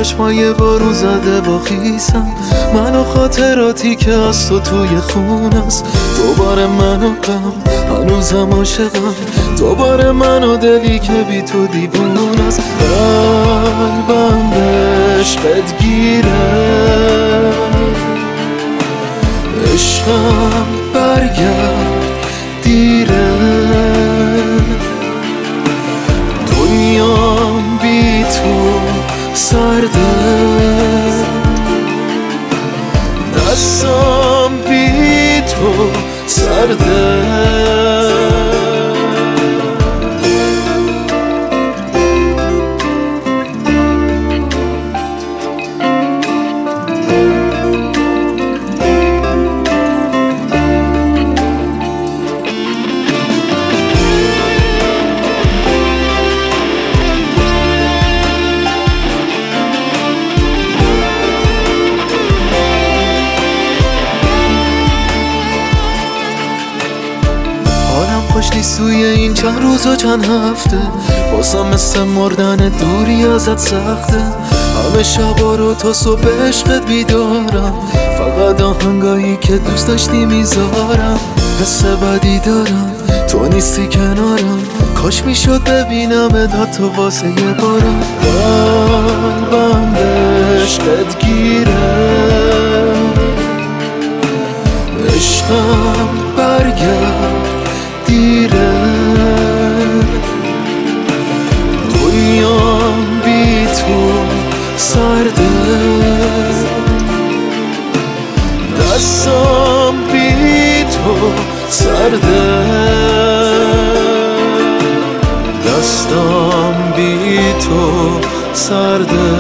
چشمای بارون زده با خیسم، من و خاطراتی که از تو توی خون است. دوباره من و غم، هنوزم عاشقم، دوباره من و دلی که بی تو دیوون است. قلبم به عشقت گیره، عشقم برگرد دیره، دنیام بی تو سرده، دستم بی تو سرده. خوش نیست توی این چند روز و چند هفته، بازم مثل مردن دوری ازت سخته. همه شبا رو تا صبح عشقت بیدارم، فقط آهنگایی که دوست داشتی میذارم. حس بدی دارم تو نیستی کنارم، کاش میشد ببینم تو واسه یه بارم. قلبم به عشقت گیره، عشقم برگرد دیره، دنیام بی تو سرده، دستم بی تو سرده، دستم بی تو سرده،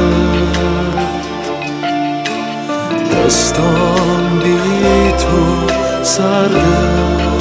دستم بی تو سرده.